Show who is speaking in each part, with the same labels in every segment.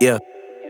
Speaker 1: Yeah.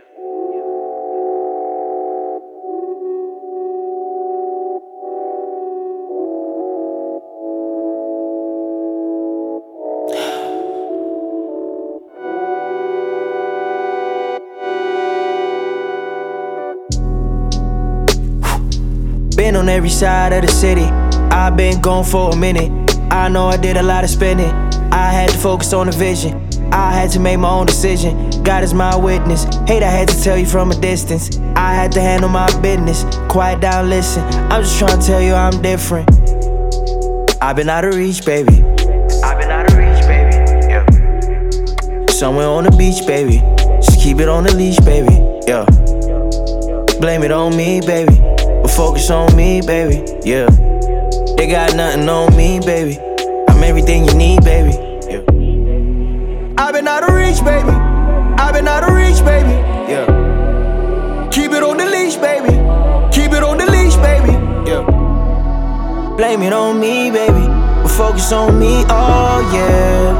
Speaker 1: Been on every side of the city. I've been gone for a minute. I know I did a lot of spending. I had to focus on the vision. I had to make my own decision. God is my witness. Hate I had to tell you from a distance. I had to handle my business. Quiet down, listen. I'm just trying to tell you I'm different. I've been out of reach, baby. I've been out of reach, baby. Yeah. Somewhere on the beach, baby. Just keep it on the leash, baby. Yeah. Blame it on me, baby. But focus on me, baby. Yeah. They got nothing on me, baby. I'm everything you need, baby. Yeah. I've been out of reach, baby. I've been out of reach, baby. Yeah. Keep it on the leash, baby. Keep it on the leash, baby. Yeah. Blame it on me, baby. But focus on me, oh yeah.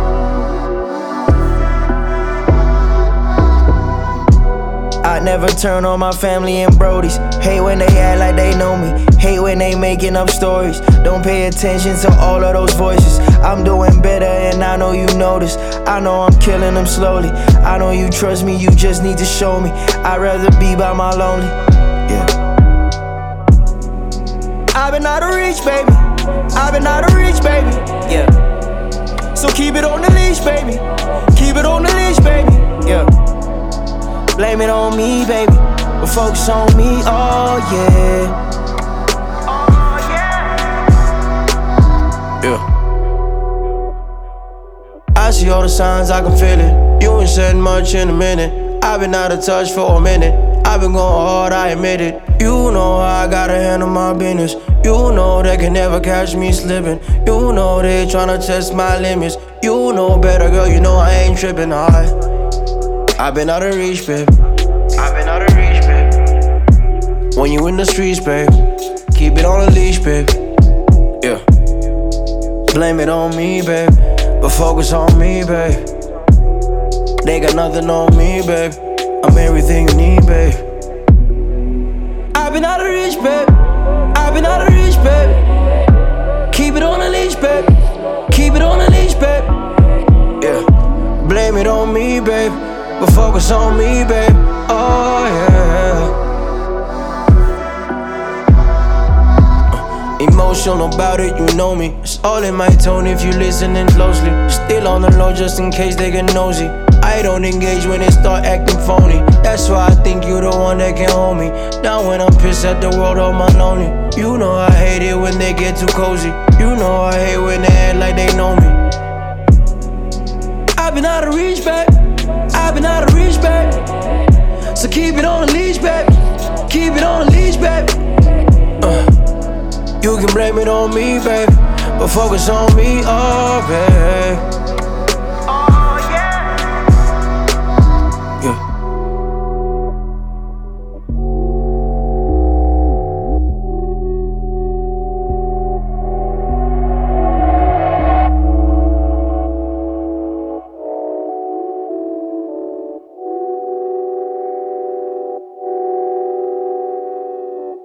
Speaker 1: I never turn on my family and brodies. Hate when they act like they know me. Hate when they making up stories. Don't pay attention to all of those voices. I'm doing better and I know you notice. I know I'm killing them slowly. I know you trust me, you just need to show me. I'd rather be by my lonely. Yeah. I've been out of reach, baby. I've been out of reach, baby. Yeah. So keep it on the leash, baby. Keep it on the leash, baby. Yeah. Blame it on me, baby, but focus on me, oh yeah. Oh yeah. Yeah. I see all the signs, I can feel it. You ain't said much in a minute. I've been out of touch for a minute. I've been going hard, I admit it. You know how I gotta handle my business. You know they can never catch me slipping. You know they tryna test my limits. You know better, girl, you know I ain't tripping. I've been out of reach, babe. I've been out of reach, babe. When you in the streets, babe, keep it on a leash, babe. Yeah. Blame it on me, babe, but focus on me, babe. They got nothing on me, babe. I'm everything you need, babe. I've been out of reach, babe. I've been out of reach, babe. Keep it on a leash, babe. Keep it on a leash, babe. Yeah. Blame it on me, babe, but focus on me, babe. Oh yeah. Emotional about it, you know me. It's all in my tone if you listening closely. Still on the low just in case they get nosy. I don't engage when they start acting phony. That's why I think you the one that can hold me. Now when I'm pissed at the world, I'm lonely. You know I hate it when they get too cozy. You know I hate when they act like they know me. I've been out of reach, babe. I've been out of reach, babe. So keep it on the leash, babe. Keep it on the leash, babe. You can blame it on me, babe, but focus on me, oh babe.